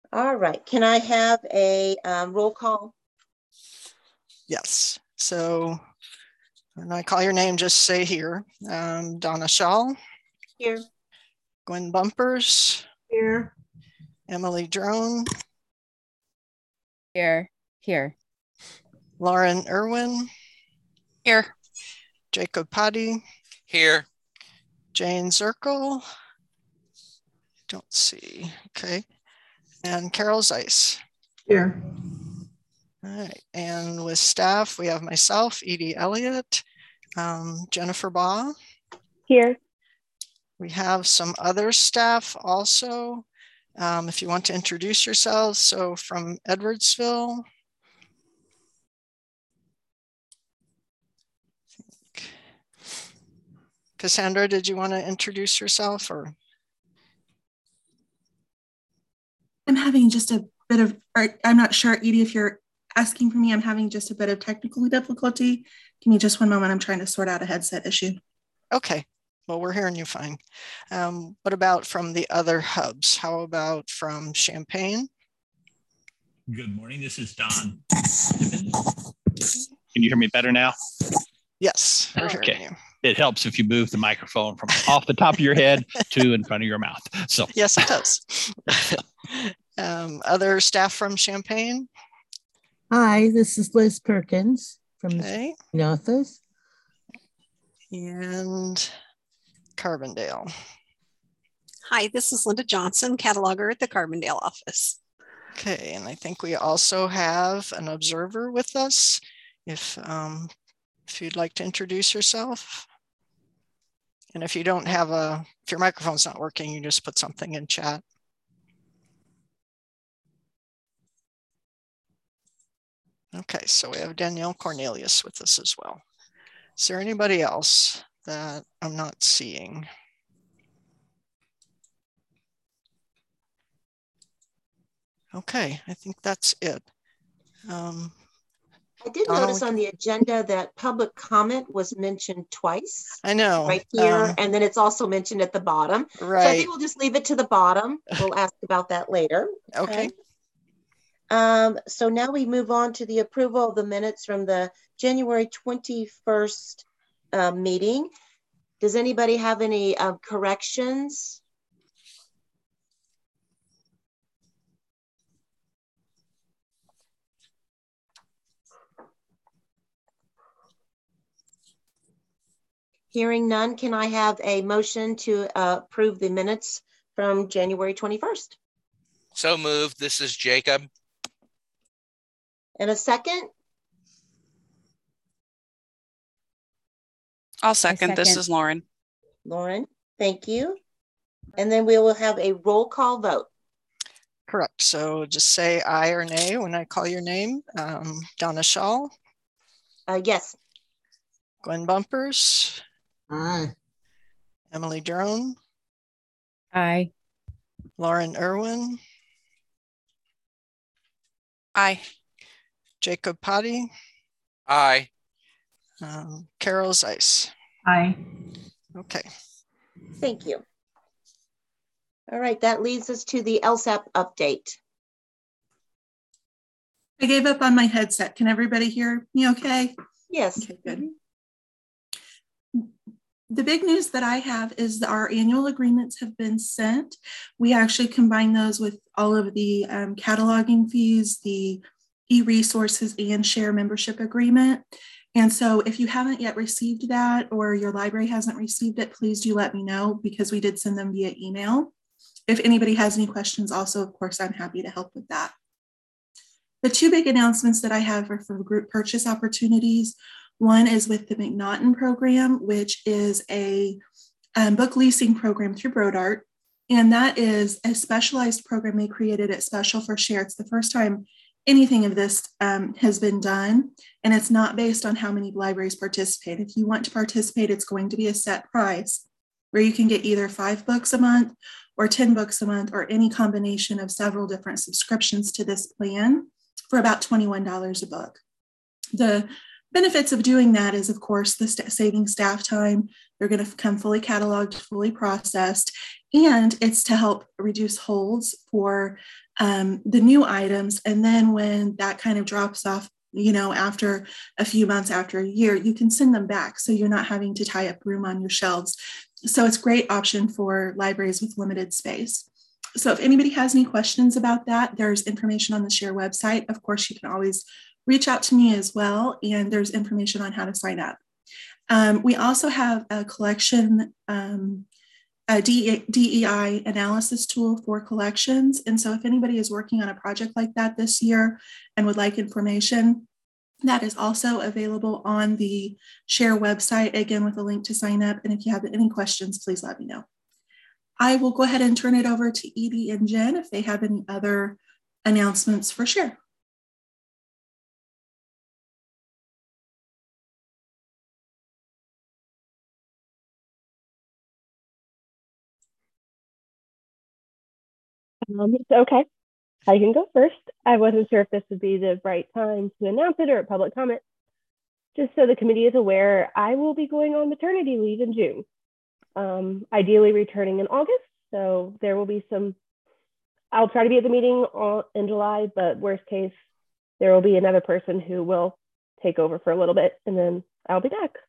All right. Can I have a roll call? Yes. So when I call your name, just say here. Donna Shaw. Here. Gwen Bumpers. Here. Emily Drone. Here. Lauren Irwin. Here. Jacob Potty. Here. Jane Zirkle. Don't see. Okay. And Carol Zeiss. Here. All right. And with staff, we have myself, Edie Elliott, Jennifer Baugh. Here. We have some other staff also. If you want to introduce yourselves. So from Edwardsville. Cassandra, did you want to introduce yourself or? I'm having just a bit of, I'm not sure, Edie, if you're asking for me, I'm having just a bit of technical difficulty. Give me just one moment. I'm trying to sort out a headset issue. Okay, well, we're hearing you fine. What about from the other hubs? How about from Champaign? Good morning, this is Don. Can you hear me better now? Yes, we're hearing you. It helps if you move the microphone from off the top of your head to in front of your mouth. So yes, it does. Other staff from Champaign? Hi, this is Liz Perkins from the office. And Carbondale. Hi, this is Linda Johnson, cataloger at the Carbondale office. Okay, and I think we also have an observer with us. If you'd like to introduce yourself. And if you don't have if your microphone's not working, you just put something in chat. Okay, so we have Danielle Cornelius with us as well. Is there anybody else that I'm not seeing? Okay, I think that's it. I did notice on the agenda that public comment was mentioned twice. I know. Right here, and then it's also mentioned at the bottom. Right. So I think we'll just leave it to the bottom. We'll ask about that later. Okay. So now we move on to the approval of the minutes from the January 21st meeting. Does anybody have any corrections? Hearing none, can I have a motion to approve the minutes from January 21st? So moved. This is Jacob. And a second? I'll second. This is Lauren. Lauren, thank you. And then we will have a roll call vote. Correct. So just say aye or nay when I call your name. Donna Shaw. Yes. Gwen Bumpers. Aye. Emily Drone. Aye. Lauren Irwin. Aye. Jacob Potty. Aye. Carol Zeiss. Aye. Okay. Thank you. All right, that leads us to the LSAP update. I gave up on my headset. Can everybody hear me okay? Yes. Okay, good. The big news that I have is that our annual agreements have been sent. We actually combine those with all of the cataloging fees, the e-resources and share membership agreement. And so if you haven't yet received that or your library hasn't received it, please do let me know because we did send them via email. If anybody has any questions also, of course, I'm happy to help with that. The two big announcements that I have are for group purchase opportunities. One is with the McNaughton program, which is a book leasing program through BroadArt. And that is a specialized program they created at Special for Share. It's the first time anything of this has been done. And it's not based on how many libraries participate. If you want to participate, it's going to be a set price where you can get either 5 books a month or 10 books a month or any combination of several different subscriptions to this plan for about $21 a book. The benefits of doing that is, of course, the saving staff time. They're going to come fully cataloged, fully processed, and it's to help reduce holds for the new items. And then when that kind of drops off, after a few months, after a year, you can send them back. So you're not having to tie up room on your shelves. So it's a great option for libraries with limited space. So if anybody has any questions about that, there's information on the SHARE website. Of course, you can always reach out to me as well. And there's information on how to sign up. We also have a collection, a DEI analysis tool for collections. And so if anybody is working on a project like that this year and would like information, that is also available on the SHARE website, again, with a link to sign up. And if you have any questions, please let me know. I will go ahead and turn it over to Edie and Jen if they have any other announcements for SHARE. Okay, I can go first. I wasn't sure if this would be the right time to announce it or a public comment. Just so the committee is aware, I will be going on maternity leave in June, ideally returning in August. So there will be I'll try to be at the meeting in July, but worst case, there will be another person who will take over for a little bit and then I'll be back.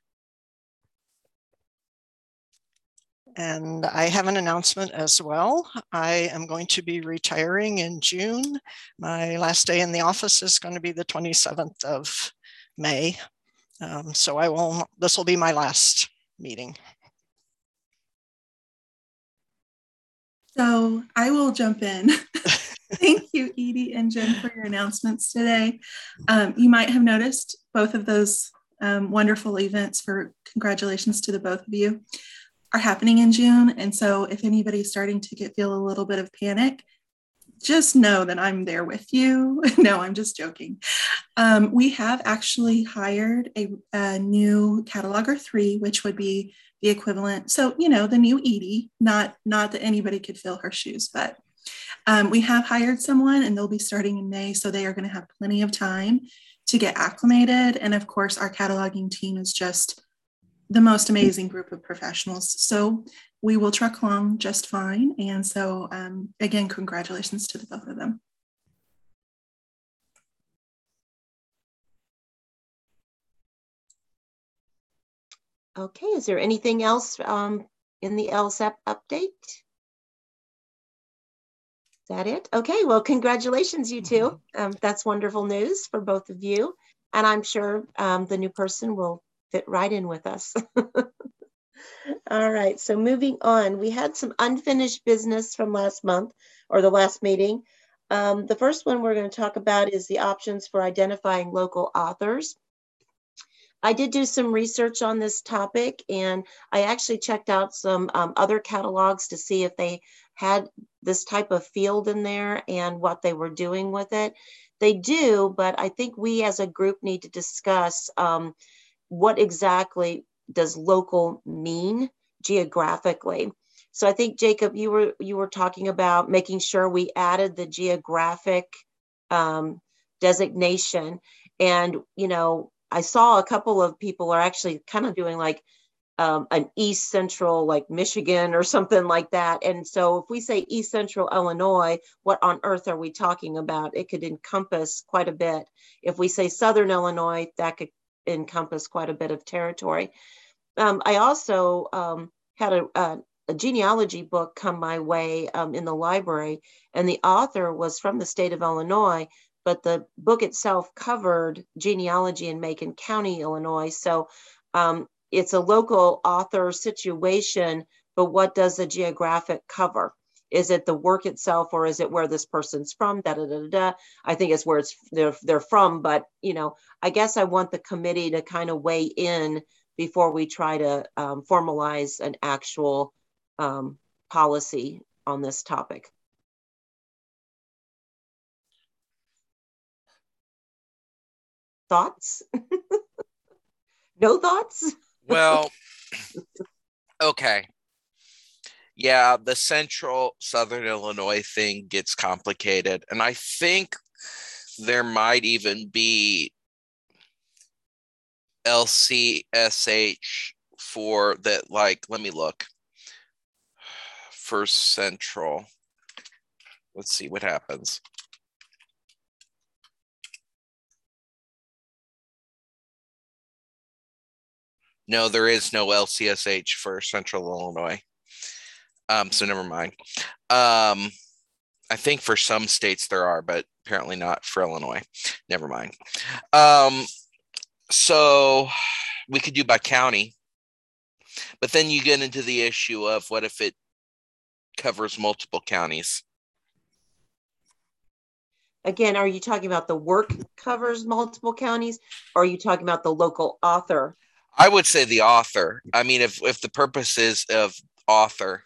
And I have an announcement as well. I am going to be retiring in June. My last day in the office is going to be the 27th of May. So this will be my last meeting. So I will jump in. Thank you, Edie and Jen, for your announcements today. You might have noticed both of those wonderful events, for congratulations to the both of you, are happening in June. And so if anybody's starting to feel a little bit of panic, just know that I'm there with you. No, I'm just joking. We have actually hired a new cataloger 3, which would be the equivalent. So, the new Edie, not that anybody could fill her shoes, but we have hired someone and they'll be starting in May. So they are going to have plenty of time to get acclimated. And of course, our cataloging team is just the most amazing group of professionals. So we will truck along just fine. And so again, congratulations to the both of them. Okay, is there anything else in the LSAP update? Is that it? Okay, well, congratulations, you two. That's wonderful news for both of you. And I'm sure the new person will fit right in with us. All right, so moving on, we had some unfinished business from last month or the last meeting. The first one we're going to talk about is the options for identifying local authors. I did do some research on this topic, and I actually checked out some other catalogs to see if they had this type of field in there and what they were doing with it. They do, but I think we as a group need to discuss what exactly does local mean geographically. So I think, Jacob, you were talking about making sure we added the geographic designation. And, I saw a couple of people are actually kind of doing like an East Central, like Michigan or something like that. And so if we say East Central Illinois, what on earth are we talking about? It could encompass quite a bit. If we say Southern Illinois, that could encompass quite a bit of territory. I also had a genealogy book come my way in the library, and the author was from the state of Illinois, but the book itself covered genealogy in Macon County, Illinois. So it's a local author situation, but what does the geographic cover? Is it the work itself, or is it where this person's from? I think it's where they're from, but I guess I want the committee to kind of weigh in before we try to formalize an actual policy on this topic. Thoughts? No thoughts? Well, okay. Yeah, the central Southern Illinois thing gets complicated. And I think there might even be LCSH for that, like, let me look. For central. Let's see what happens. No, there is no LCSH for Central Illinois. So never mind. I think for some states there are, but apparently not for Illinois. Never mind. So we could do by county, but then you get into the issue of what if it covers multiple counties? Again, are you talking about the work covers multiple counties, or are you talking about the local author? I would say the author. I mean, if the purpose is of author.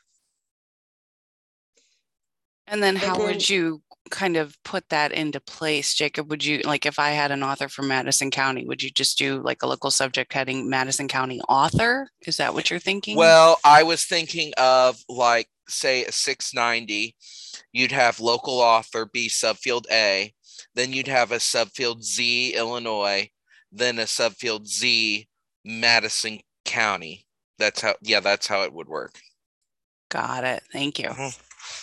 And then how would you kind of put that into place, Jacob? Would you, like, if I had an author from Madison County, would you just do like a local subject heading Madison County author? Is that what you're thinking? Well, I was thinking of, like, say a 690, you'd have local author be subfield A, then you'd have a subfield Z Illinois, then a subfield Z Madison County. That's how it would work. Got it. Thank you. Mm-hmm.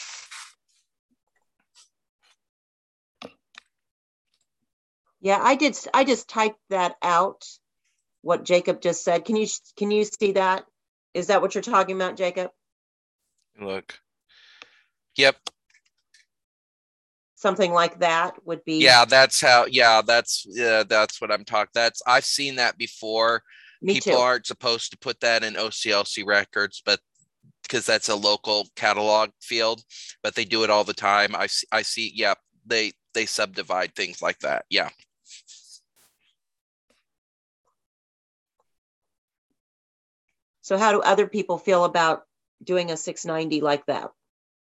Yeah, I just typed that out, what Jacob just said. Can you see that? Is that what you're talking about, Jacob? Look. Yep. Something like that would be. Yeah, that's what I'm talking. I've seen that before. Me People too. aren't supposed to put that in OCLC records, but because that's a local catalog field, but they do it all the time. I see. Yeah, they subdivide things like that. Yeah. So how do other people feel about doing a 690 like that?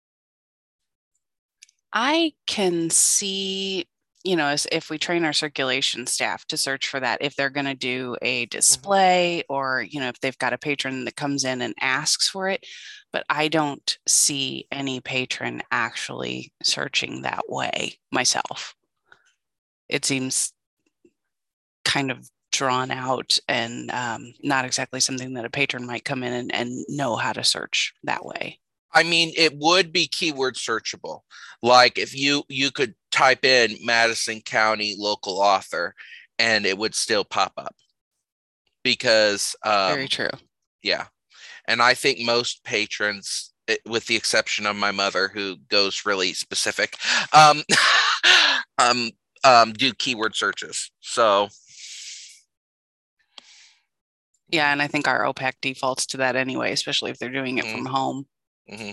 I can see, as if we train our circulation staff to search for that, if they're going to do a display or, if they've got a patron that comes in and asks for it, but I don't see any patron actually searching that way myself. It seems kind of drawn out and not exactly something that a patron might come in and know how to search that way. I mean, it would be keyword searchable. Like if you could type in Madison County local author and it would still pop up because very true. Yeah. And I think most patrons, with the exception of my mother who goes really specific, do keyword searches. So yeah, and I think our OPAC defaults to that anyway, especially if they're doing it from home. Mm-hmm.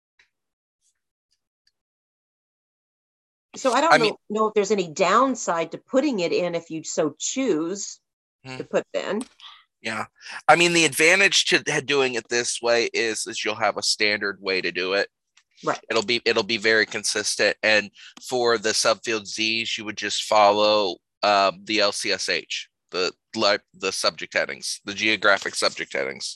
So I don't know if there's any downside to putting it in if you so choose to put it in. Yeah. I mean, the advantage to doing it this way is you'll have a standard way to do it. Right. It'll be very consistent. And for the subfield Z's, you would just follow the LCSH, the subject headings, the geographic subject headings.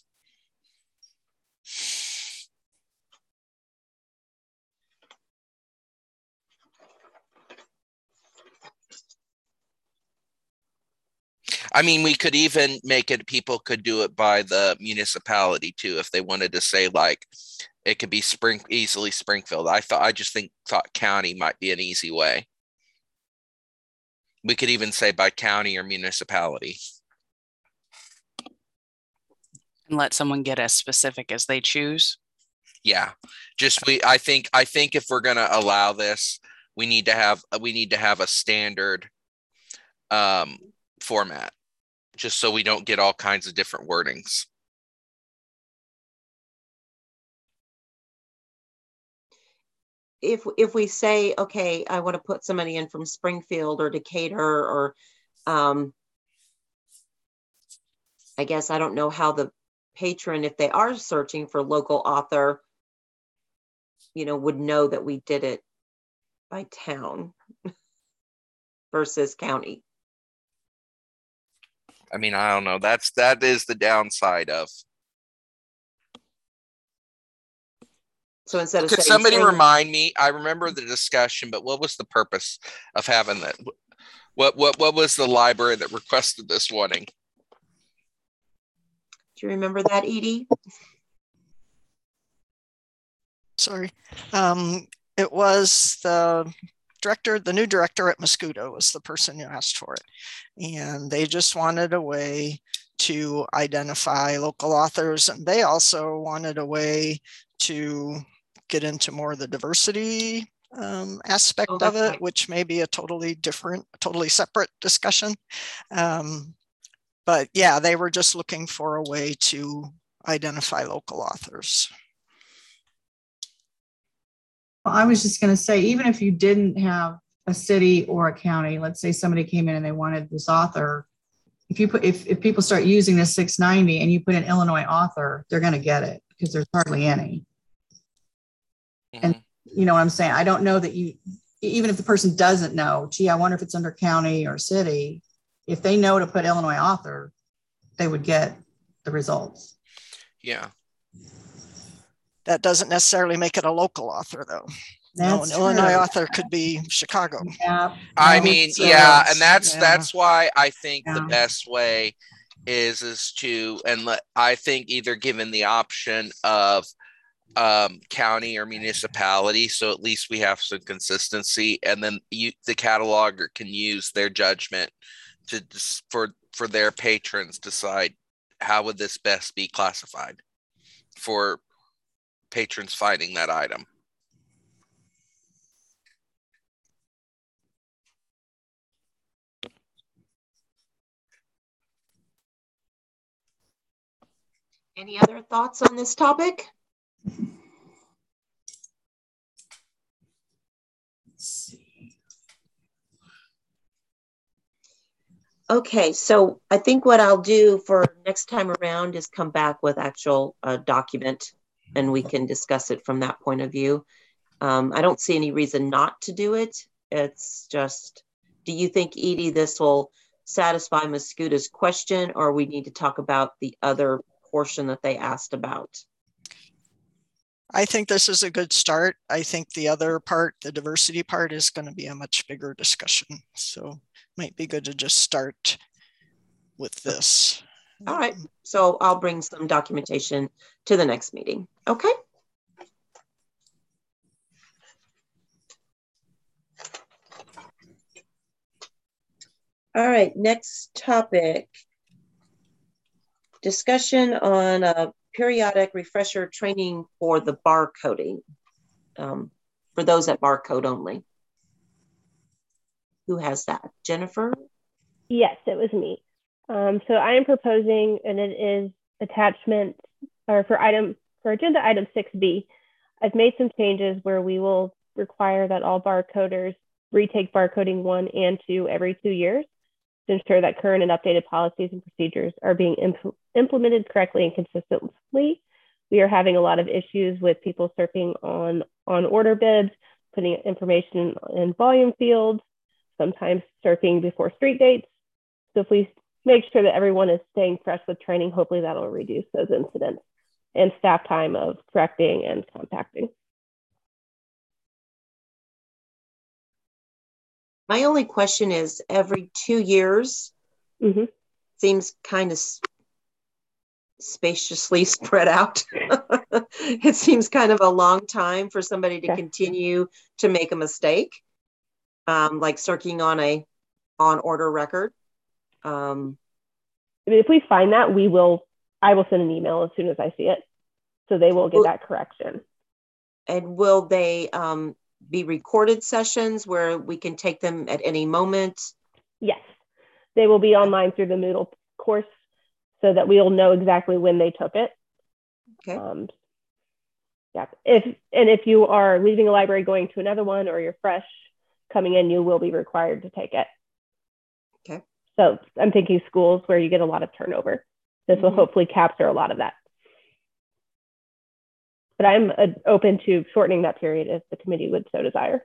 I mean, we could even make it, people could do it by the municipality too, if they wanted to say, like, it could be easily Springfield. I just thought county might be an easy way. We could even say by county or municipality. And let someone get as specific as they choose. Yeah. I think if we're going to allow this, we need to have a standard format, just so we don't get all kinds of different wordings. If we say, okay, I want to put somebody in from Springfield or Decatur or I guess I don't know how the patron, if they are searching for local author, would know that we did it by town versus county. I mean, I don't know. That is the downside of. So instead of could somebody remind me? I remember the discussion, but what was the purpose of having that? What was the library that requested this warning? Do you remember that, Edie? Sorry. It was the new director at Mosquito was the person who asked for it. And they just wanted a way to identify local authors. And they also wanted a way to get into more of the diversity aspect of it, which may be a totally separate discussion. But yeah, they were just looking for a way to identify local authors. Well, I was just going to say, even if you didn't have a city or a county, let's say somebody came in and they wanted this author, if people start using this 690 and you put an Illinois author, they're going to get it because there's hardly any. Mm-hmm. And you know what I'm saying? I don't know that even if the person doesn't know, gee, I wonder if it's under county or city, if they know to put Illinois author, they would get the results. Yeah. That doesn't necessarily make it a local author, though. That's an Illinois author could be Chicago. Yeah. I mean, yeah, and that's why I think the best way is to, and I think either given the option of county or municipality, so at least we have some consistency, and then the cataloger can use their judgment to for their patrons decide how would this best be classified for patrons finding that item. Any other thoughts on this topic? Let's see. Okay, so I think what I'll do for next time around is come back with actual document and we can discuss it from that point of view. I don't see any reason not to do it. It's just, do you think, Edie, this will satisfy Mosquito's question, or we need to talk about the other portion that they asked about? I think this is a good start. I think the other part, the diversity part, is going to be a much bigger discussion. So it might be good to just start with this. All right. So I'll bring some documentation to the next meeting. Okay. All right. Next topic. Discussion on a periodic refresher training for the barcoding, for those at barcode only. Who has that? Jennifer? Yes, it was me. So I am proposing, and it is attachment, or for agenda item 6B, I've made some changes where we will require that all barcoders retake barcoding 1 and 2 every 2 years to ensure that current and updated policies and procedures are being implemented correctly and consistently. We are having a lot of issues with people surfing on order bids, putting information in volume fields, sometimes surfing before street dates. So if we make sure that everyone is staying fresh with training, hopefully that'll reduce those incidents and staff time of correcting and contacting. My only question is, every 2 years seems kind of spaciously spread out. It seems kind of a long time for somebody to continue to make a mistake, like circling on a on-order record. If we find that, I will send an email as soon as I see it, so they will get that correction. And will they be recorded sessions where we can take them at any moment? Yes, they will be online through the Moodle course, so that we'll know exactly when they took it. Okay. Yeah. If you are leaving a library going to another one, or you're fresh coming in, you will be required to take it. Okay. So I'm thinking schools where you get a lot of turnover. This will hopefully capture a lot of that. But I'm open to shortening that period if the committee would so desire.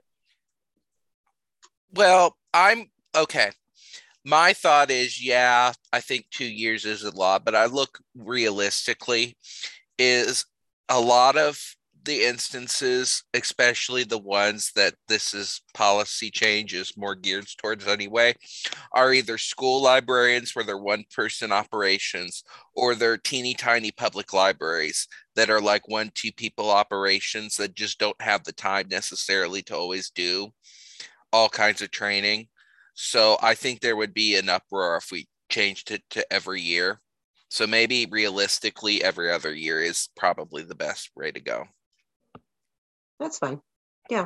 Well, I'm okay. My thought is, yeah, I think 2 years is a lot, but I look realistically, is a lot of the instances, especially the ones that this is policy change is more geared towards anyway, are either school librarians where they're one-person operations, or they're teeny tiny public libraries that are like 1-2 people operations that just don't have the time necessarily to always do all kinds of training. So I think there would be an uproar if we changed it to every year. So maybe realistically every other year is probably the best way to go. That's fine. Yeah.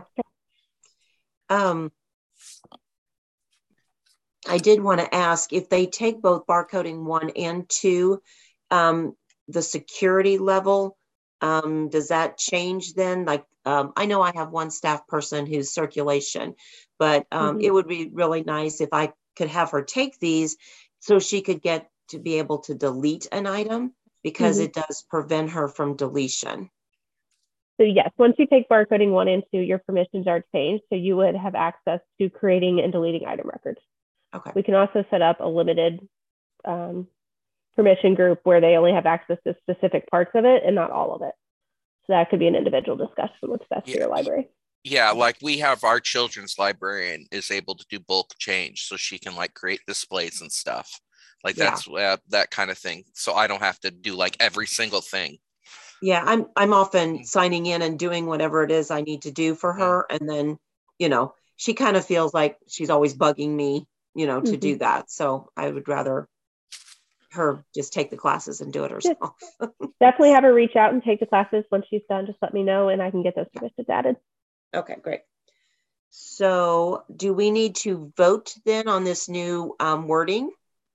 I did want to ask if they take both barcoding 1 and 2, the security level, does that change then? Like, I know I have one staff person who's circulation, but it would be really nice if I could have her take these so she could get to be able to delete an item, because it does prevent her from deletion. So yes, once you take barcoding 1 and 2, your permissions are changed. So you would have access to creating and deleting item records. Okay. We can also set up a limited permission group where they only have access to specific parts of it and not all of it. So that could be an individual discussion what's best for your library. Yeah, like we have our children's librarian is able to do bulk change, so she can like create displays and stuff. Like that's that kind of thing. So I don't have to do like every single thing. Yeah, I'm often signing in and doing whatever it is I need to do for her. And then, you know, she kind of feels like she's always bugging me, you know, to do that. So I would rather her just take the classes and do it herself. Definitely have her reach out and take the classes. Once she's done, just let me know and I can get those permissions added. Okay, great. So do we need to vote then on this new wording?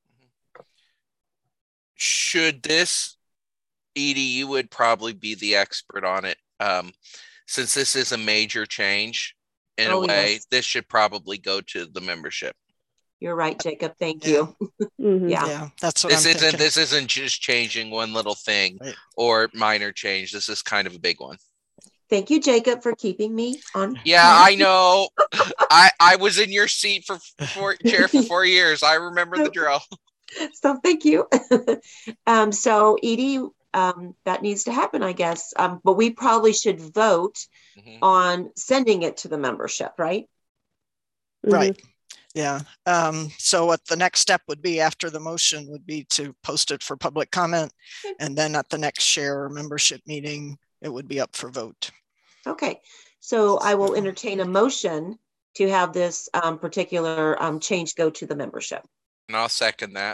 Should this, Edie, you would probably be the expert on it. Since this is a major change in a way, this should probably go to the membership. You're right, Jacob. Thank you. Yeah, that's what I'm thinking. This isn't just changing one little thing or minor change. This is kind of a big one. Thank you, Jacob, for keeping me on. Yeah, I know. I was in your seat for chair for 4 years. I remember the drill. So thank you. So Edie, that needs to happen, I guess. But we probably should vote on sending it to the membership, right? Right. Yeah. So what the next step would be after the motion would be to post it for public comment. And then at the next share or membership meeting, it would be up for vote. Okay. So I will entertain a motion to have this particular change go to the membership. And I'll second that.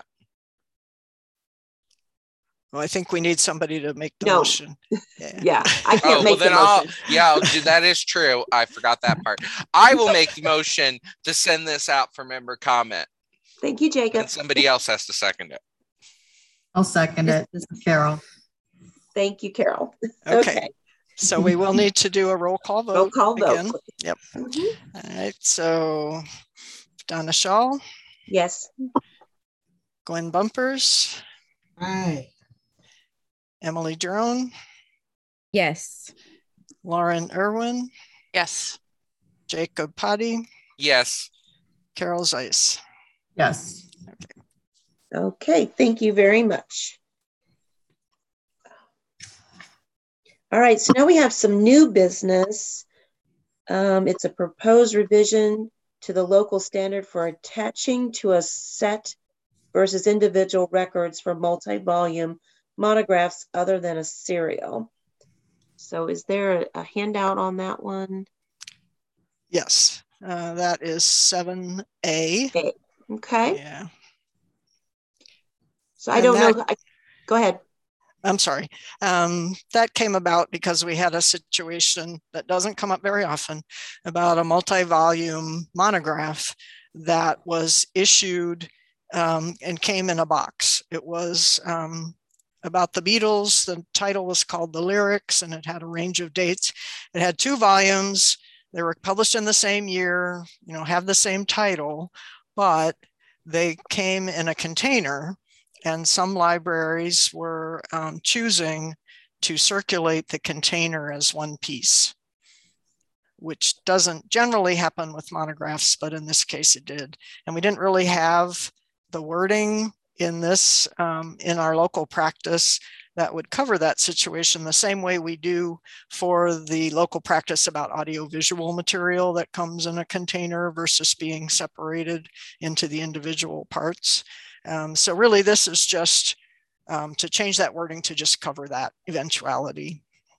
Well, I think we need somebody to make the motion. Yeah, I can't make the motion. I'll do that. Is true. I forgot that part. I will make the motion to send this out for member comment. Thank you, Jacob. And somebody else has to second it. I'll second it. This is Carol. Thank you, Carol. Okay. So we will need to do a roll call vote. Roll call again. vote. Yep. All right. So Donna Shaw. Yes. Gwen Bumpers. Aye. Emily Drone. Yes. Lauren Irwin. Yes. Jacob Potty. Yes. Carol Zeiss. Yes. Okay. Thank you very much. All right. So now we have some new business. It's a proposed revision to the local standard for attaching to a set versus individual records for multi-volume monographs other than a serial. So is there a handout on that one? Yes, that is 7A. Okay. Yeah. So I don't know. Go ahead. I'm sorry. That came about because we had a situation that doesn't come up very often about a multi-volume monograph that was issued and came in a box. It was about the Beatles. The title was called The Lyrics, and it had a range of dates. It had 2 volumes. They were published in the same year, you know, have the same title, but they came in a container, and some libraries were choosing to circulate the container as one piece, which doesn't generally happen with monographs, but in this case it did. And we didn't really have the wording in this, in our local practice that would cover that situation the same way we do for the local practice about audiovisual material that comes in a container versus being separated into the individual parts. So really this is just to change that wording to just cover that eventuality.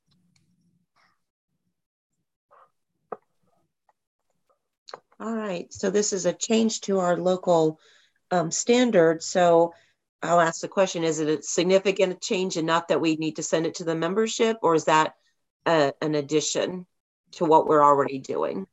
All right, so this is a change to our local standard. So I'll ask the question, is it a significant change enough that we need to send it to the membership, or is that an addition to what we're already doing?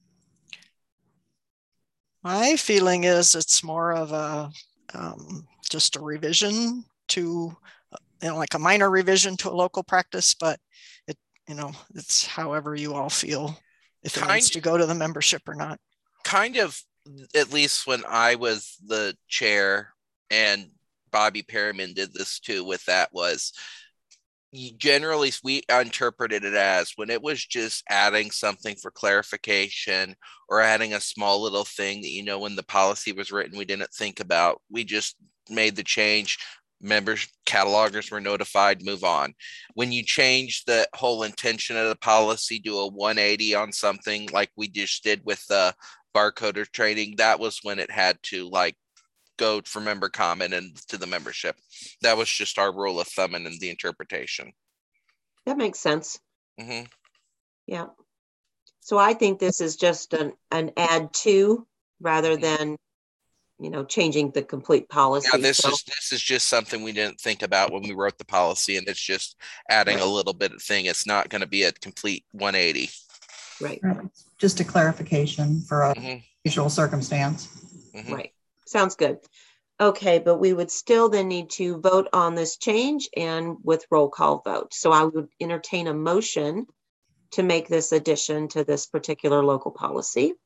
My feeling is it's more of a just a revision to, like a minor revision to a local practice, but it, it's however you all feel, if it needs to go to the membership or not. Kind of, at least when I was the chair, and Bobby Perryman did this too with that, was generally we interpreted it as when it was just adding something for clarification or adding a small little thing that, when the policy was written, we didn't think about. We just made the change. Members, catalogers were notified, move on. When you change the whole intention of the policy, do a 180 on something like we just did with the barcoder training, that was when it had to go for member comment and to the membership. That was just our rule of thumb and the interpretation. That makes sense. Mm-hmm. Yeah. So I think this is just an add to rather than, changing the complete policy. Yeah, this is just something we didn't think about when we wrote the policy, and it's just adding a little bit of thing. It's not going to be a complete 180. Right. Just a clarification for a usual circumstance. Mm-hmm. Right. Sounds good. Okay, but we would still then need to vote on this change and with roll call vote. So I would entertain a motion to make this addition to this particular local policy.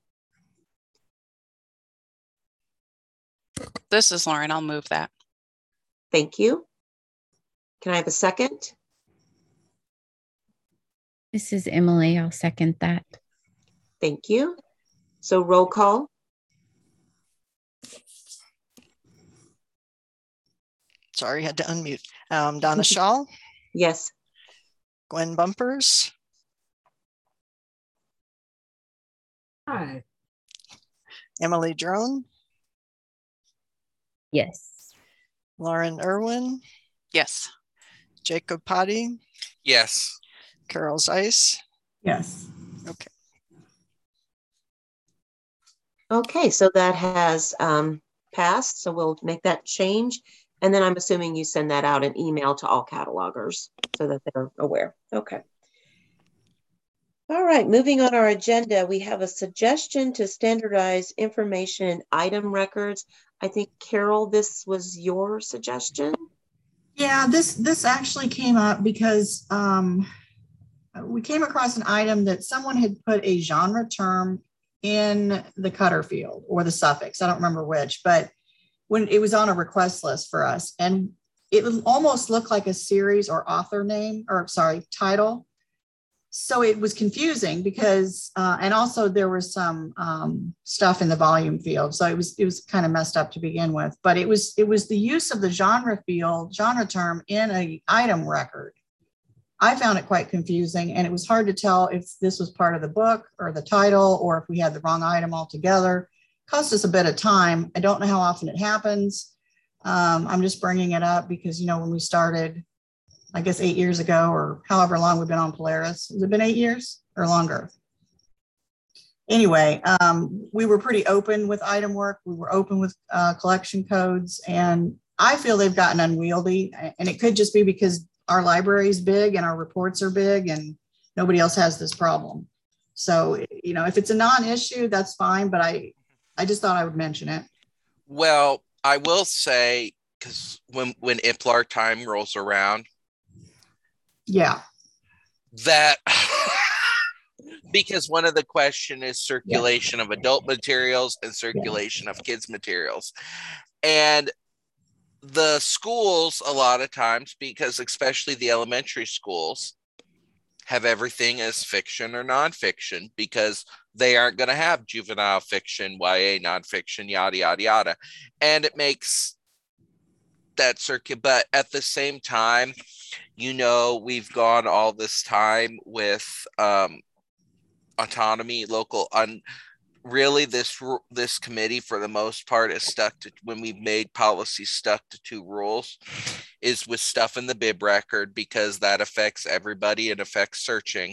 This is Lauren. I'll move that. Thank you. Can I have a second? This is Emily. I'll second that. Thank you. So roll call. Sorry, had to unmute. Donna Shaw? Yes. Gwen Bumpers? Hi. Emily Drone? Yes. Lauren Irwin? Yes. Jacob Potty? Yes. Carol Zeiss? Yes. Okay. Okay, so that has passed. So we'll make that change. And then I'm assuming you send that out an email to all catalogers so that they're aware. Okay. All right, moving on our agenda, we have a suggestion to standardize information in item records. I think, Carol, this was your suggestion? Yeah, this actually came up because we came across an item that someone had put a genre term in the cutter field or the suffix. I don't remember which, but when it was on a request list for us, and it almost looked like a series or author name, or sorry, title. So it was confusing because, and also there was some stuff in the volume field. So it was kind of messed up to begin with, but it was the use of the genre term in a item record. I found it quite confusing, and it was hard to tell if this was part of the book or the title, or if we had the wrong item altogether. Cost us a bit of time. I don't know how often it happens. I'm just bringing it up because, when we started, I guess 8 years ago, or however long we've been on Polaris, has it been 8 years or longer? Anyway, we were pretty open with item work. We were open with collection codes, and I feel they've gotten unwieldy, and it could just be because our library is big and our reports are big and nobody else has this problem. So, if it's a non-issue, that's fine, but I just thought I would mention it. Well, I will say, because when IPLAR time rolls around, yeah, that because one of the question is circulation of adult materials and circulation of kids materials, and the schools a lot of times, because especially the elementary schools, have everything as fiction or nonfiction because they aren't going to have juvenile fiction, YA nonfiction, yada, yada, yada. And it makes that circuit, but at the same time, you know, we've gone all this time with autonomy, local really this committee for the most part is stuck to, when we've made policy, stuck to 2 rules, is with stuff in the bib record, because that affects everybody and affects searching.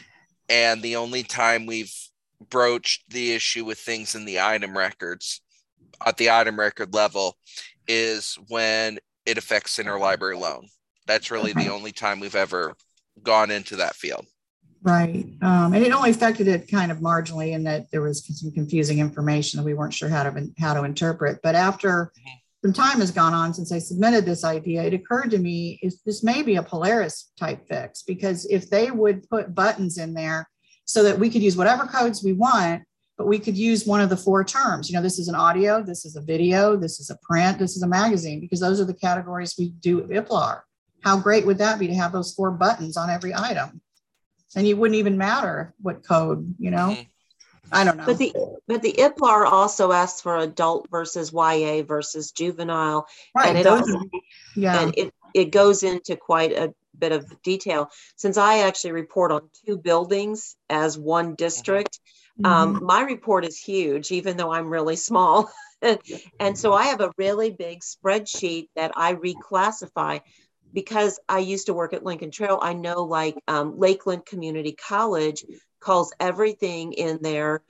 And the only time we've broached the issue with things in the item records at the item record level is when it affects interlibrary loan. That's really the only time we've ever gone into that field. Right. And it only affected it kind of marginally in that there was some confusing information that we weren't sure how to interpret. But after some time has gone on since I submitted this idea, it occurred to me, is this may be a Polaris type fix, because if they would put buttons in there so that we could use whatever codes we want, but we could use one of the 4 terms. You know, this is an audio, this is a video, this is a print, this is a magazine, because those are the categories we do at IPLAR. How great would that be to have those 4 buttons on every item? And it wouldn't even matter what code, you know? I don't know. But the IPLAR also asks for adult versus YA versus juvenile. Right. And it also, and it goes into quite a bit of detail. Since I actually report on 2 buildings as one district, my report is huge, even though I'm really small. And so I have a really big spreadsheet that I reclassify. Because I used to work at Lincoln Trail, I know like Lakeland Community College calls everything in their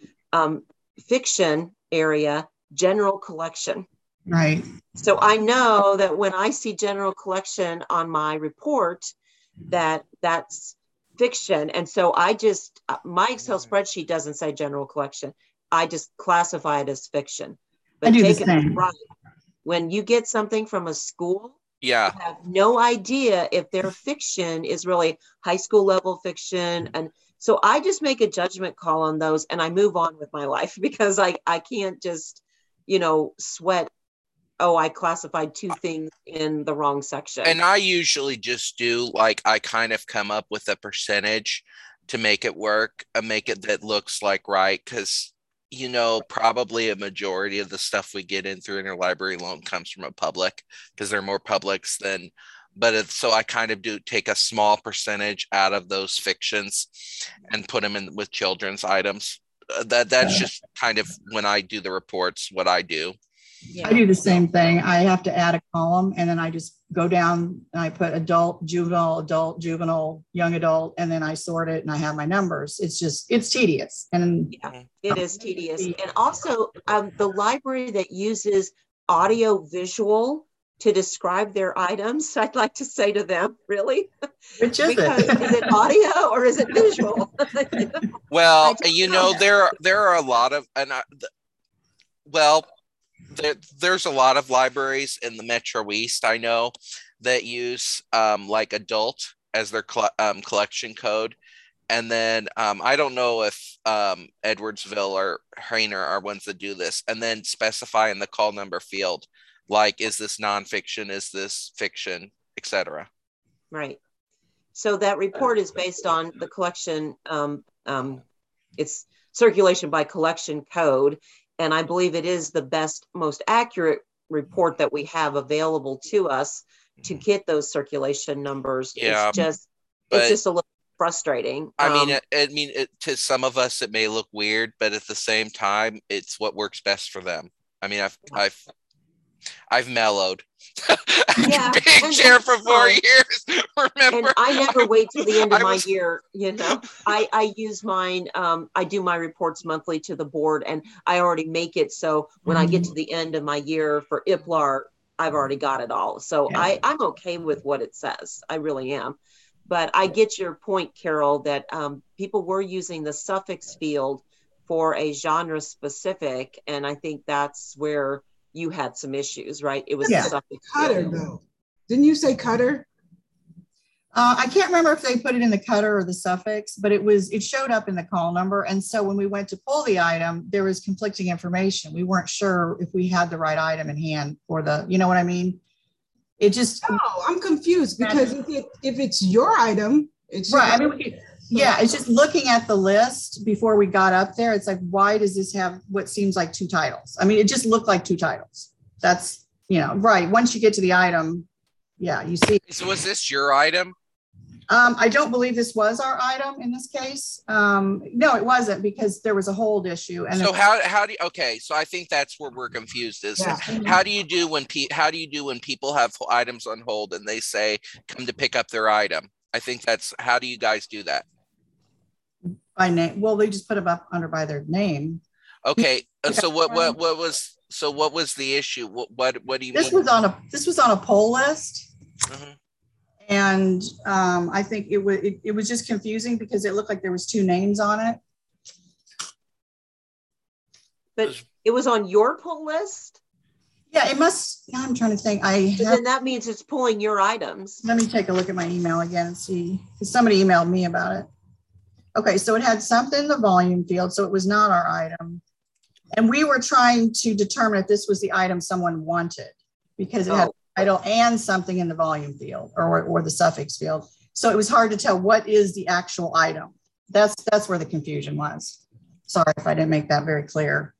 fiction area general collection. Right. So I know that when I see general collection on my report, that's fiction. And so I just, my Excel spreadsheet doesn't say general collection. I just classify it as fiction. But I do take the it same. right. When you get something from a school, yeah, you have no idea if their fiction is really high school level fiction. And so I just make a judgment call on those and I move on with my life, because I can't just, you know, sweat, oh, I classified 2 things in the wrong section. And I usually just do, like, I kind of come up with a percentage to make it work and make it that looks like right, because, you know, probably a majority of the stuff we get in through interlibrary loan comes from a public, because they're more publics than, but it's, so I kind of do take a small percentage out of those fictions and put them in with children's items. That's just kind of when I do the reports, what I do. Yeah. I do the same thing. I have to add a column and then I just go down and I put adult, juvenile, young adult, and then I sort it and I have my numbers. It's tedious. And yeah, it is tedious. And also the library that uses audio visual to describe their items, I'd like to say to them, really? Which is it? Is it audio or is it visual? Well, you know, there are a lot of, there's a lot of libraries in the Metro East, I know, that use like adult as their collection code. And then I don't know if Edwardsville or Hainer are ones that do this, and then specify in the call number field, like, is this nonfiction, is this fiction, etc. Right. So that report is based on the collection, it's circulation by collection code. And I believe it is the best, most accurate report that we have available to us to get those circulation numbers. Yeah, it's just a little frustrating. I mean, to some of us, it may look weird, but at the same time, it's what works best for them. I mean, I've mellowed. Yeah, being chair for 4 years. Remember, and I never wait till the end of my year. You know, I use mine. I do my reports monthly to the board, and I already make it so when I get to the end of my year for IPLAR, I've already got it all. So yeah. I'm okay with what it says. I really am. But I get your point, Carol, that people were using the suffix field for a genre specific, and I think that's where you had some issues, right? It was suffix Cutter field. though. Didn't you say cutter? I can't remember if they put it in the cutter or the suffix, but it showed up in the call number. And so when we went to pull the item, there was conflicting information. We weren't sure if we had the right item in hand for the, you know what I mean? It just. Oh, I'm confused because if it's your item, it's right. I mean, it's just looking at the list before we got up there. It's like, why does this have what seems like 2 titles? I mean, it just looked like 2 titles. That's right. Once you get to the item, yeah, you see. So was this your item? I don't believe this was our item in this case. No, it wasn't, because there was a hold issue. And so how do you, okay, so I think that's where we're confused is how do you do when people have items on hold and they say come to pick up their item? I think that's, how do you guys do that? By name. Well, they just put them up under by their name. Okay. So what was the issue? What do you mean? This was on a poll list. Mm-hmm. And I think it was just confusing because it looked like there was two names on it. But it was on your pull list? Yeah, it must. I'm trying to think. Then that means it's pulling your items. Let me take a look at my email again and see. Somebody emailed me about it. Okay, so it had something in the volume field, so it was not our item. And we were trying to determine if this was the item someone wanted because it had title and something in the volume field or the suffix field. So it was hard to tell what is the actual item. That's where the confusion was. Sorry if I didn't make that very clear.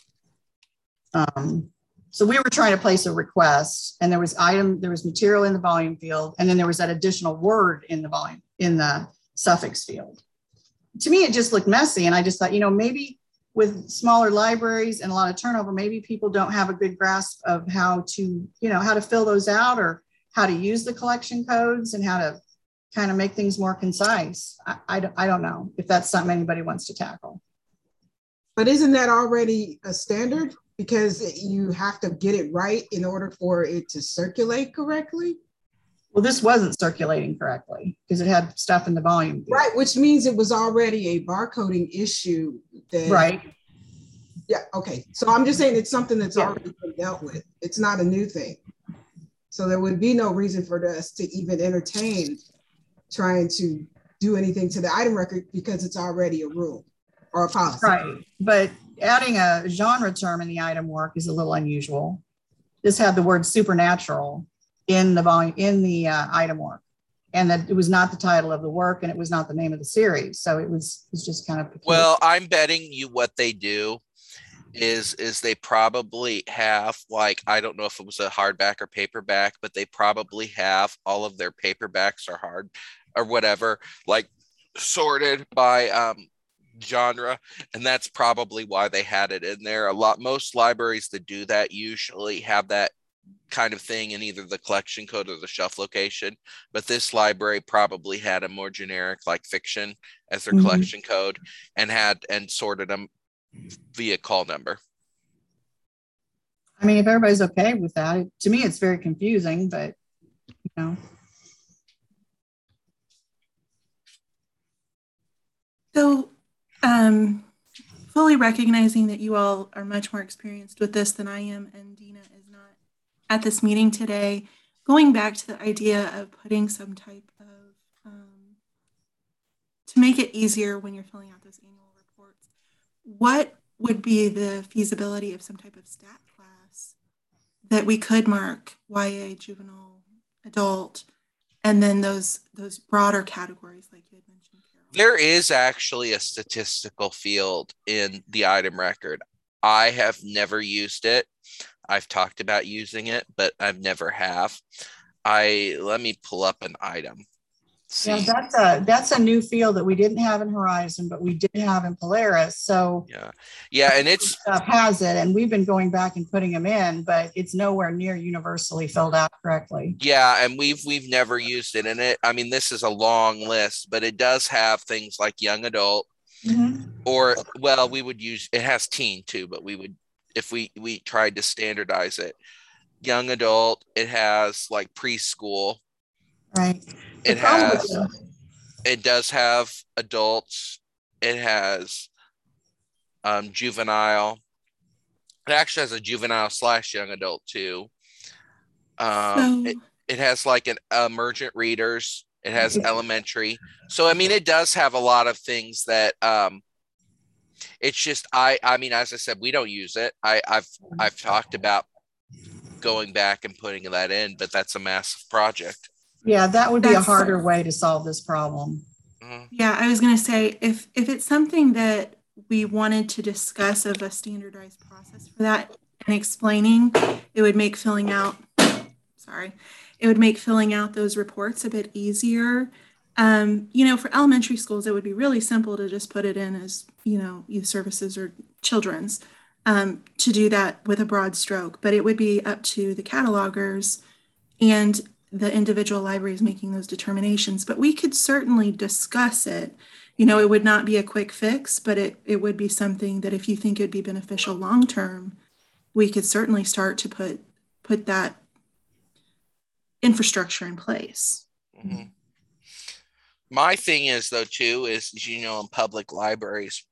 So we were trying to place a request, and there was material in the volume field, and then there was that additional word in the suffix field. To me, it just looked messy, and I just thought, maybe with smaller libraries and a lot of turnover, maybe people don't have a good grasp of how to fill those out or how to use the collection codes and how to kind of make things more concise. I don't know if that's something anybody wants to tackle. But isn't that already a standard? Because you have to get it right in order for it to circulate correctly? Well, this wasn't circulating correctly because it had stuff in the volume field. Right, which means it was already a barcoding issue. Right. Yeah, okay. So I'm just saying it's something that's already been dealt with. It's not a new thing. So there would be no reason for us to even entertain trying to do anything to the item record because it's already a rule or a policy. Right, but adding a genre term in the item work is a little unusual. This had the word supernatural in the volume, in the item work, and that it was not the title of the work and it was not the name of the series. So it was just kind of peculiar. Well, I'm betting you what they do is they probably have, like, I don't know if it was a hardback or paperback, but they probably have all of their paperbacks or hard or whatever, like sorted by genre, and that's probably why they had it in there. Most libraries that do that usually have that kind of thing in either the collection code or the shelf location, but this library probably had a more generic like fiction as their collection code and sorted them via call number. I mean, if everybody's okay with that, to me it's very confusing, but So fully recognizing that you all are much more experienced with this than I am, and Dina is not at this meeting today, going back to the idea of putting some type of, to make it easier when you're filling out those annual reports, what would be the feasibility of some type of stat class that we could mark YA, juvenile, adult, and then those broader categories like you had mentioned? There is actually a statistical field in the item record. I have never used it. I've talked about using it, but I've never have. Let me pull up an item. See. Yeah, that's a new field that we didn't have in Horizon, but we did have in Polaris. So yeah, and it's stuff has it, and we've been going back and putting them in, but it's nowhere near universally filled out correctly. Yeah, and we've never used it in it. I mean, this is a long list, but it does have things like young adult, or we would use it has teen too, but we would if we tried to standardize it. Young adult, it has like preschool. Right. It does have adults. It has juvenile. It actually has a juvenile / young adult too. It has like an emergent readers. It has elementary. So I mean, it does have a lot of things that it's just I mean, as I said, we don't use it. I've talked about going back and putting that in, but that's a massive project. Yeah, that would be a harder way to solve this problem. Yeah, I was going to say, if it's something that we wanted to discuss of a standardized process for that, and explaining, it would make filling out, those reports a bit easier. You know, for elementary schools, it would be really simple to just put it in as, you know, youth services or children's, to do that with a broad stroke, but it would be up to the catalogers and the individual libraries making those determinations. But we could certainly discuss it. You know, it would not be a quick fix, but it would be something that if you think it'd be beneficial long-term, we could certainly start to put that infrastructure in place. Mm-hmm. My thing is, though, too, is, you know, in public libraries,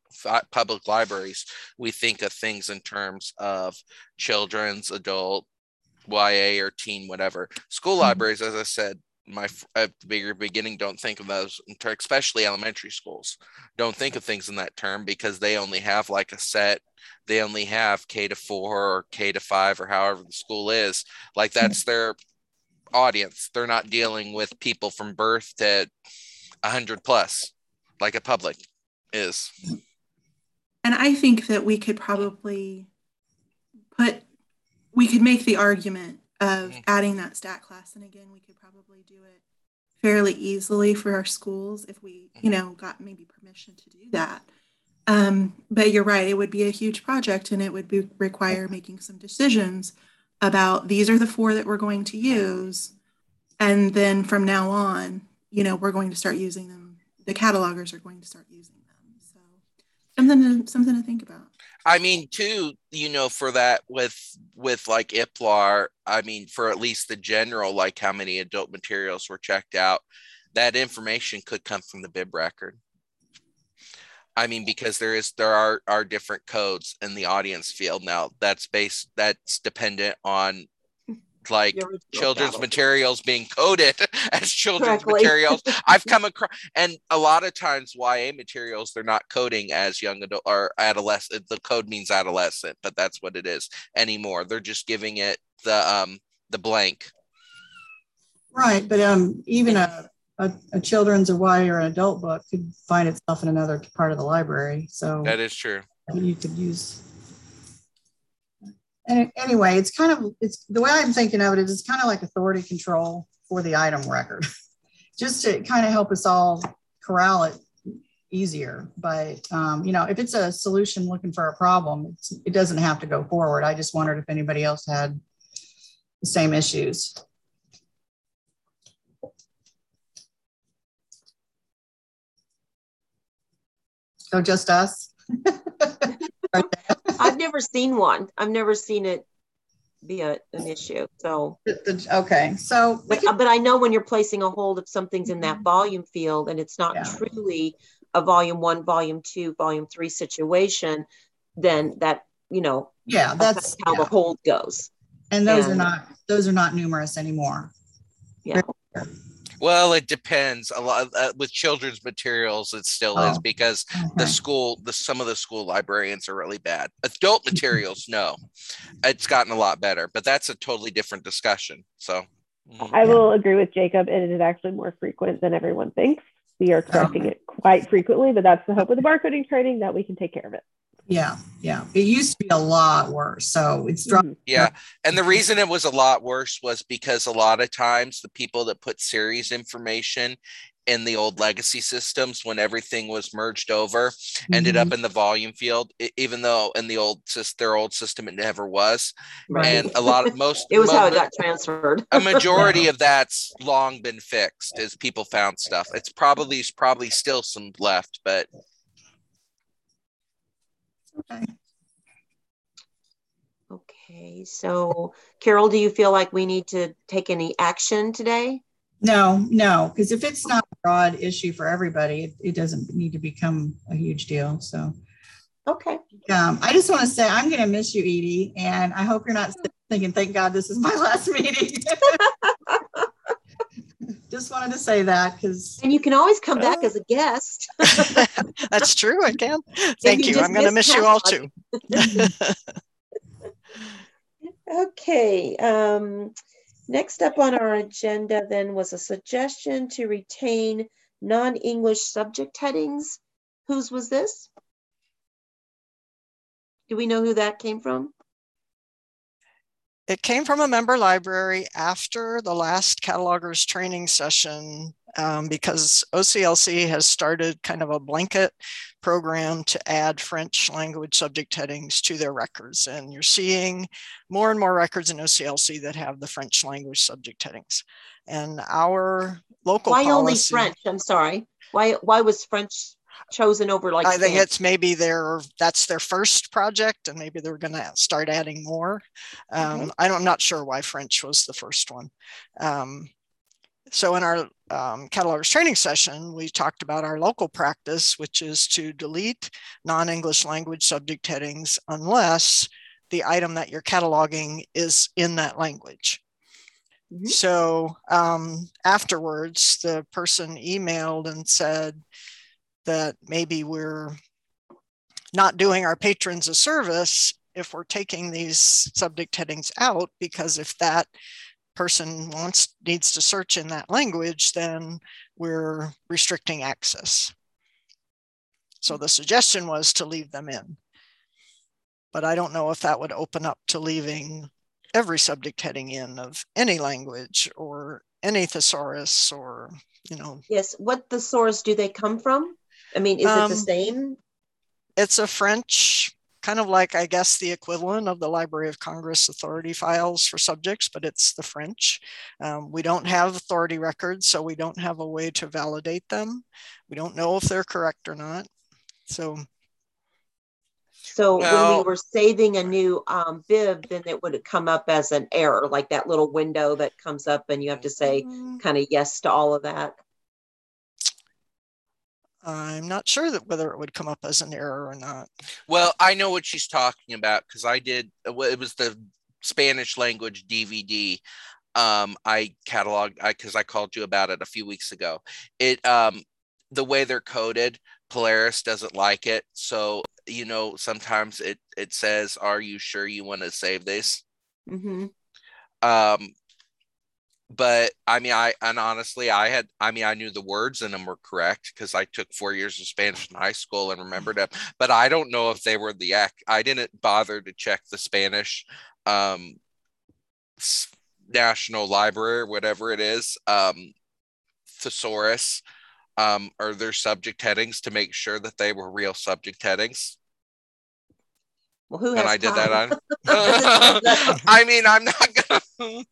we think of things in terms of children's, adult, YA, or teen, whatever. School libraries, as I said, at the bigger beginning, don't think of those, especially elementary schools, don't think of things in that term, because they only have like a set. They only have K-4 or K-5 or however the school is. Like, that's their audience. They're not dealing with people from birth to 100 plus like a public is. And I think that we could probably make the argument of adding that stat class. And again, we could probably do it fairly easily for our schools if we, you know, got maybe permission to do that. But you're right, it would be a huge project, and it would require making some decisions about, these are the 4 that we're going to use. And then from now on, you know, we're going to start using them. The catalogers are going to start using them. So something to think about. I mean, too, you know, for that with like IPLAR, I mean, for at least the general, like how many adult materials were checked out, that information could come from the bib record. I mean, because there are different codes in the audience field now. That's dependent on like children's materials being coded as children's materials. I've come across, and a lot of times YA materials, they're not coding as young adult or adolescent. The code means adolescent, but that's what it is anymore. They're just giving it the blank. Right, but even a children's or YA or an adult book could find itself in another part of the library. So that is true. You could use. And anyway, it's the way I'm thinking of it is, it's kind of like authority control for the item record, just to kind of help us all corral it easier. But, you know, if it's a solution looking for a problem, it doesn't have to go forward. I just wondered if anybody else had the same issues. So just us? I've never seen one. I've never seen it be an issue. So okay, so but I know when you're placing a hold, if something's in that volume field and it's not truly a volume 1, volume 2, volume 3 situation, then that, you know, that's how the hold goes. And those are not numerous anymore. Yeah. Well, it depends a lot. With children's materials, it still is, because some of the school librarians are really bad. Adult materials, no, it's gotten a lot better, but that's a totally different discussion. So I will agree with Jacob. It is actually more frequent than everyone thinks. We are correcting it quite frequently, but that's the hope of the barcoding training, that we can take care of it. Yeah. It used to be a lot worse. So it's dropped. Yeah. And the reason it was a lot worse was because a lot of times the people that put series information in the old legacy systems, when everything was merged over, ended up in the volume field, even though in their old system it never was. Right. And it was how it got transferred. A majority of that's long been fixed as people found stuff. It's probably still some left, but Okay, so Carol, do you feel like we need to take any action today? No, because if it's not a broad issue for everybody, it doesn't need to become a huge deal. So, okay. I just want to say I'm going to miss you, Edie, and I hope you're not thinking, thank God this is my last meeting. Just wanted to say that, because. And you can always come back as a guest. That's true, I can. Thank you. I'm going to miss you all too. Okay. Next up on our agenda then was a suggestion to retain non-English subject headings. Whose was this? Do we know who that came from? It came from a member library after the last catalogers training session, because OCLC has started kind of a blanket program to add French language subject headings to their records. And you're seeing more and more records in OCLC that have the French language subject headings. And our local Why policy— only French? I'm sorry. Why was French chosen over like I think Spanish? it's maybe that's their first project, and maybe they're going to start adding more. Okay. I'm not sure why French was the first one. So in our catalogers training session, we talked about our local practice, which is to delete non-English language subject headings unless the item that you're cataloging is in that language. Mm-hmm. So afterwards, the person emailed and said that maybe we're not doing our patrons a service if we're taking these subject headings out, because if that person needs to search in that language, then we're restricting access. So the suggestion was to leave them in. But I don't know if that would open up to leaving every subject heading in of any language or any thesaurus, or, you know. Yes, what thesaurus do they come from? I mean, is it the same? It's a French, kind of like, I guess, the equivalent of the Library of Congress authority files for subjects, but it's the French. We don't have authority records, so we don't have a way to validate them. We don't know if they're correct or not. So when we were saving a new bib, then it would come up as an error, like that little window that comes up and you have to say kind of yes to all of that. I'm not sure whether it would come up as an error or not. Well, I know what she's talking about because I did. It was the Spanish language DVD. I cataloged because I called you about it a few weeks ago. The way they're coded, Polaris doesn't like it. So, you know, sometimes it says, "Are you sure you want to save this?" Mm-hmm. But I mean, I knew the words in them were correct because I took 4 years of Spanish in high school and remembered them. But I don't know if they were I didn't bother to check the Spanish National Library or whatever it is, thesaurus, or their subject headings to make sure that they were real subject headings. Well, who has I did time? that on. I mean, I'm not gonna.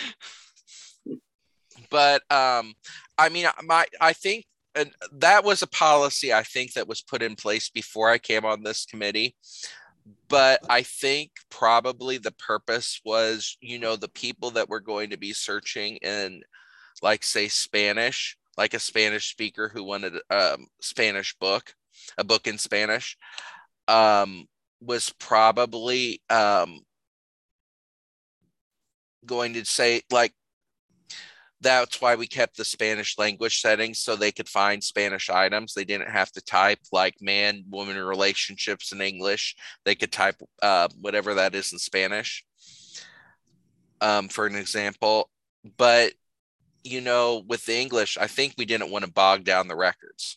But I mean, I think that was a policy I think that was put in place before I came on this committee. But I think probably the purpose was, you know, the people that were going to be searching in, like, say, Spanish, like a Spanish speaker who wanted a Spanish book, a book in Spanish, was probably going to say, like, that's why we kept the Spanish language settings so they could find Spanish items. They didn't have to type like man, woman relationships in English. They could type whatever that is in Spanish, for an example. But, you know, with the English, I think we didn't want to bog down the records.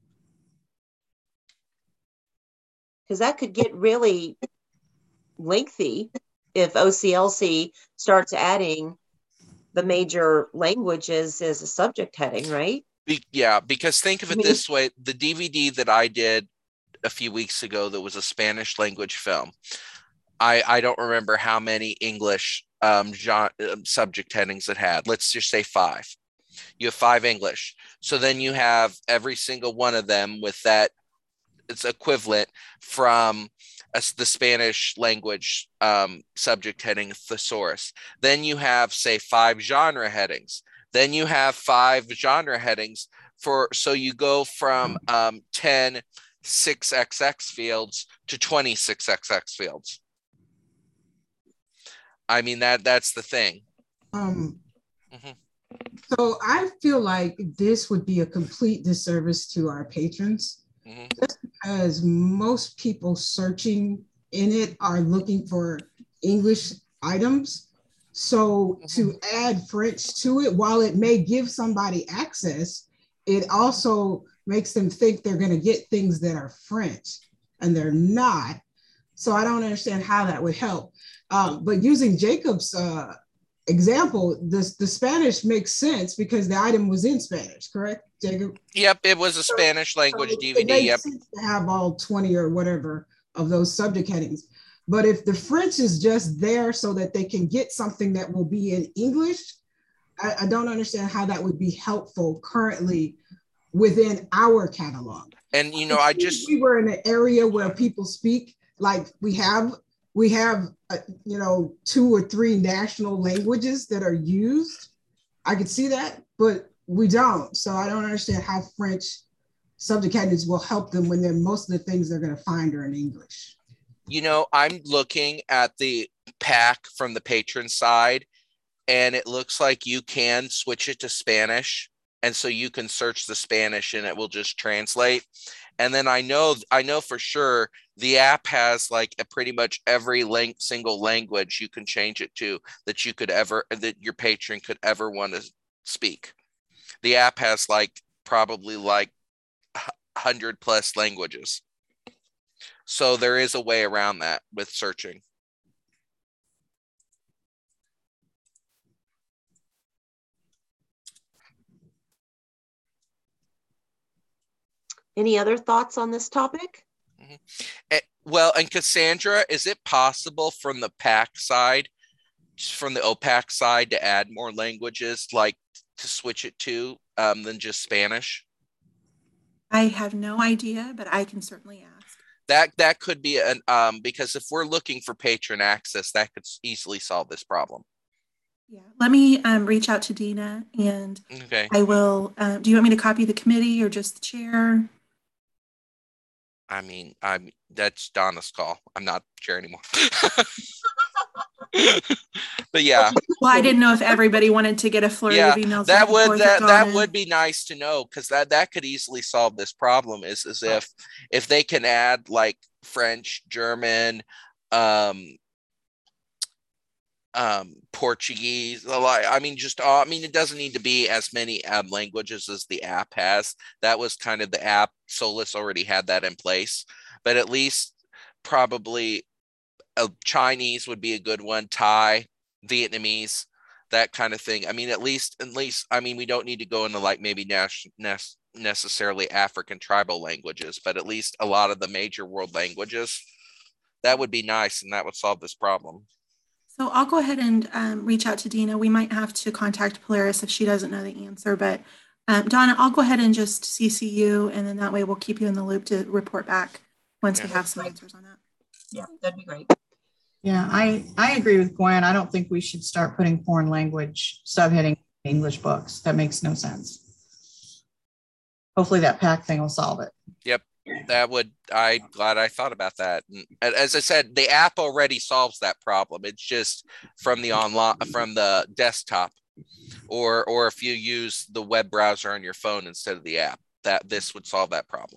Because that could get really lengthy if OCLC starts adding the major languages as a subject heading, right? Yeah, because think of it this way. The DVD that I did a few weeks ago that was a Spanish language film, I don't remember how many English subject headings it had. Let's just say 5. You have 5 English. So then you have every single one of them with that, it's equivalent from the Spanish language subject heading thesaurus. Then you have, say, 5 genre headings. Then you have 5 genre headings so you go from 10 6XX fields to 20 6XX fields. I mean, that's the thing. So I feel like this would be a complete disservice to our patrons. Just because most people searching in it are looking for English items. So to add French to it, while it may give somebody access, it also makes them think they're going to get things that are French, and they're not. So I don't understand how that would help. But using Jacob's example, the Spanish makes sense because the item was in Spanish, correct, Jacob? Yep, it was a Spanish language DVD. It makes sense to have all 20 or whatever of those subject headings. But if the French is just there so that they can get something that will be in English, I don't understand how that would be helpful currently within our catalog. And we were in an area where people speak like we have 2 or 3 national languages that are used. I could see that, but we don't. So I don't understand how French subject headings will help them when most of the things they're going to find are in English. I'm looking at the pack from the patron side, and it looks like you can switch it to Spanish. And so you can search the Spanish and it will just translate. And then I know for sure the app has like pretty much every single language you can change it to that your patron could ever want to speak. The app has probably 100+ languages. So there is a way around that with searching. Any other thoughts on this topic? Mm-hmm. Well, and Cassandra, is it possible from the PAC side, from the OPAC side, to add more languages, like to switch it to than just Spanish? I have no idea, but I can certainly ask. That could be because if we're looking for patron access, that could easily solve this problem. Yeah, let me reach out to Dina, and okay. I will. Do you want me to copy the committee or just the chair? That's Donna's call. I'm not chair anymore. But yeah. Well, I didn't know if everybody wanted to get a flurry of emails. That would be nice to know, because that could easily solve this problem. Is if they can add like French, German, Portuguese. It doesn't need to be as many languages as the app has. That was kind of the app. Solus already had that in place, but at least probably Chinese would be a good one. Thai, Vietnamese, that kind of thing. At least, we don't need to go into maybe necessarily African tribal languages, but at least a lot of the major world languages. That would be nice, and that would solve this problem. So I'll go ahead and reach out to Dina. We might have to contact Polaris if she doesn't know the answer, but Donna, I'll go ahead and just CC you, and then that way we'll keep you in the loop to report back once we have some answers on that. Yeah, that'd be great. Yeah, I agree with Gwen. I don't think we should start putting foreign language subheading in English books. That makes no sense. Hopefully that PAC thing will solve it. Yep. I'm glad I thought about that. And as I said, the app already solves that problem. It's just from the desktop, or if you use the web browser on your phone instead of the app, that this would solve that problem.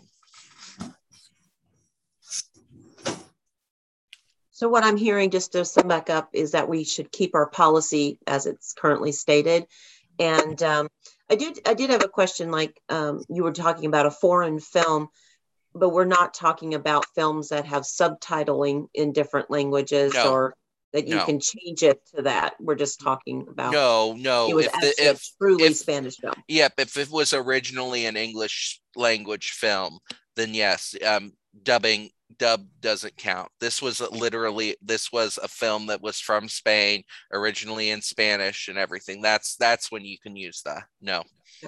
So what I'm hearing, just to sum back up, is that we should keep our policy as it's currently stated. And I did have a question, you were talking about a foreign film, but we're not talking about films that have subtitling in different languages or that you can change it to that. We're just talking about it was a truly Spanish film. Yep, if it was originally an English language film, then yes, dub doesn't count. This was a film that was from Spain, originally in Spanish and everything. That's when you can use that. No.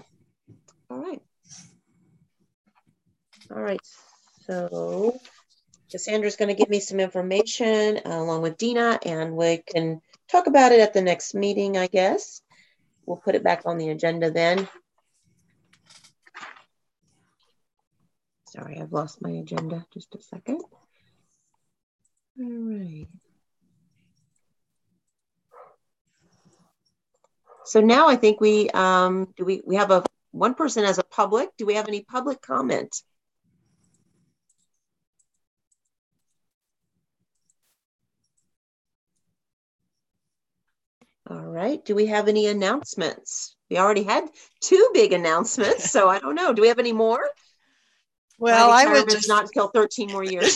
All right. So Cassandra's going to give me some information along with Dina, and we can talk about it at the next meeting, I guess. We'll put it back on the agenda then. Sorry, I've lost my agenda. Just a second. All right. So now I think we have one person as a public. Do we have any public comment? All right. Do we have any announcements? We already had 2 big announcements, so I don't know. Do we have any more? Well, I would just not until 13 more years.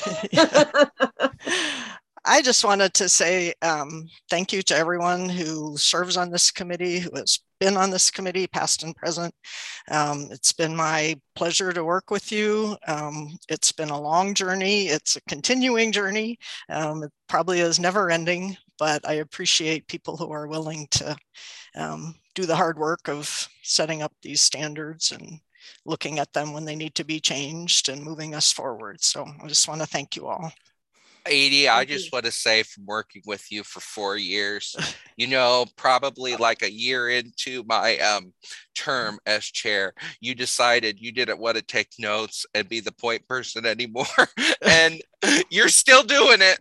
I just wanted to say thank you to everyone who serves on this committee, who has been on this committee, past and present. It's been my pleasure to work with you. It's been a long journey. It's a continuing journey. It probably is never ending, but I appreciate people who are willing to do the hard work of setting up these standards and looking at them when they need to be changed and moving us forward. So I just want to thank you all. Edie, I just want to say, from working with you for 4 years, you know, probably like a year into my term as chair, you decided you didn't want to take notes and be the point person anymore. And you're still doing it.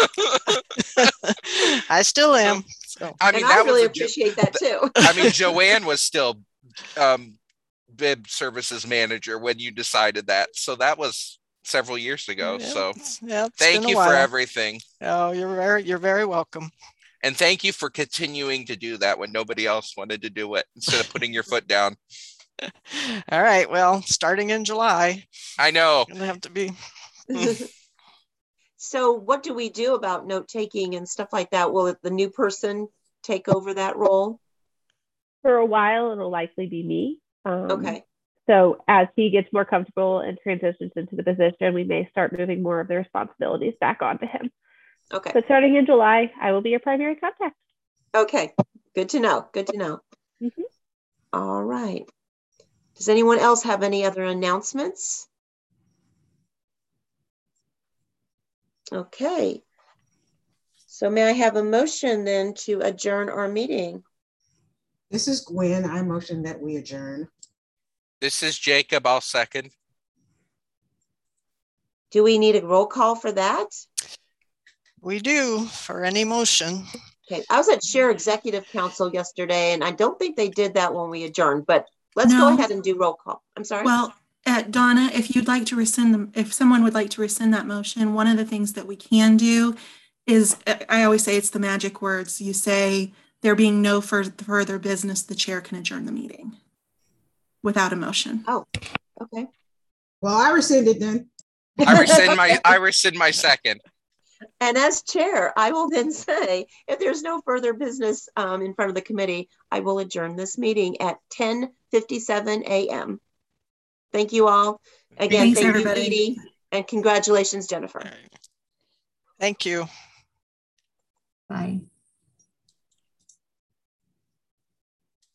I still am. So. I mean, and I really appreciate that too. I mean, Joanne was still bib services manager when you decided that. So that was several years ago. Yeah, so yeah, thank you for everything. Oh, you're very welcome. And thank you for continuing to do that when nobody else wanted to do it, instead of putting your foot down. All right. Well, starting in July. I know. It's gonna have to be. So what do we do about note taking and stuff like that? Will the new person take over that role? For a while, it'll likely be me. Okay. So as he gets more comfortable and transitions into the position, we may start moving more of the responsibilities back onto him. Okay. But starting in July, I will be your primary contact. Okay. Good to know. Good to know. Mm-hmm. All right. Does anyone else have any other announcements? Okay. So may I have a motion then to adjourn our meeting? This is Gwen. I motion that we adjourn. This is Jacob. I'll second. Do we need a roll call for that? We do, for any motion. Okay. I was at Share Executive Council yesterday, and I don't think they did that when we adjourned, but let's go ahead and do roll call. I'm sorry. Well, Donna, if you'd like to rescind them, if someone would like to rescind that motion, one of the things that we can do is, I always say it's the magic words. You say, there being no further business, the chair can adjourn the meeting without a motion. Oh, okay. Well, I rescinded then. I rescind my second. And as chair, I will then say, if there's no further business in front of the committee, I will adjourn this meeting at 10:57 a.m. Thank you all. Again, thank you, Edie, and congratulations, Jennifer. Thank you. Bye.